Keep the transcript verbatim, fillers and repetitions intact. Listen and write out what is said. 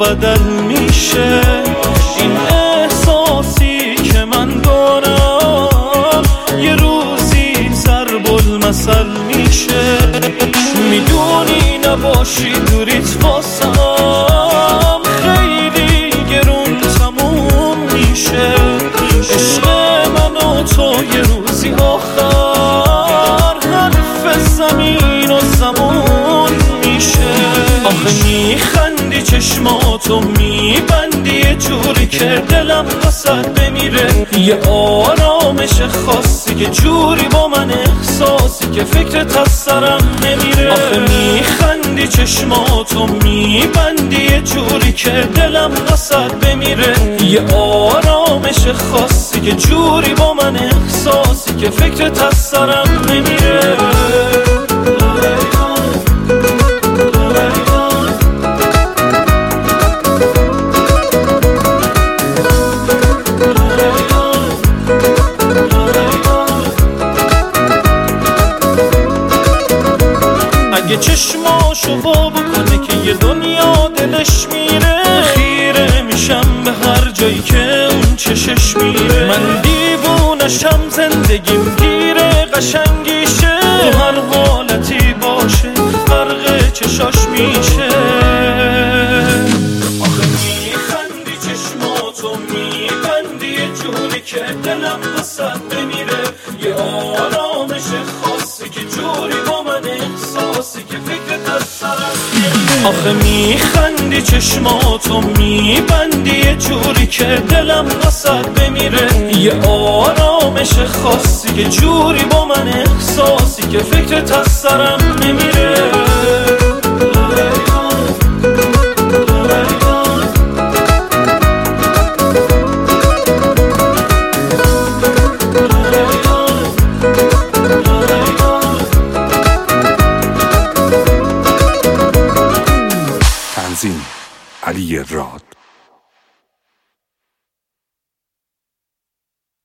بدل میشه. این احساسی که من دارم یه روزی ضرب المثل میشه. میدونی نباشی دوریت واسم خیلی گرون تموم میشه. عشق من و تو یه روزی آخر حرف زمین و زمان میشه. آخه میخندی چشماتو میبندی یه جوری که دلم واسه بمیره. یه آرامش خاصی که جوری با من احساسی که فکرت از سرم نمیره. آخه میخندی چشماتو میبندی یه جوری که دلم واسه بمیره. یه آرامش خاصی که جوری با من احساسی که فکرت از سرم نمیره. اگه چشماشو وا بکنه که یه دنیا دلش میره، خیره میشم به هر جایی که اون چشش میره. من دیوونشم زندگیم گیره قشنگیشه، تو هر حالتی باشه فرق چشاش میشه. آخه میخندی چشماتو میبندی یه جوری که دلم واسه بمیره. یه آرامش خاصی که جوری با من احساسی که فکرت از سرم نمیره. آخه میخندی چشماتو میبندی یه جوری که دلم واسه بمیره. یه آرامش خاصی که جوری با من احساسی که فکرت از سرم نمیره. تنظیم علی راد.